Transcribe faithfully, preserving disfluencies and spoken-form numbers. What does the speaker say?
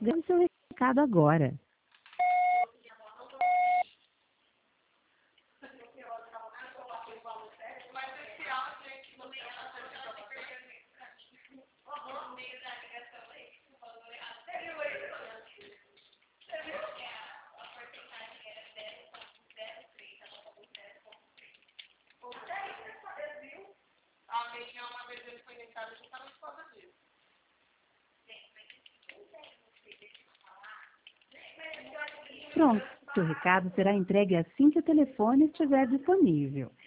Grave seu recado agora. Pronto, seu recado será entregue assim que o telefone estiver disponível.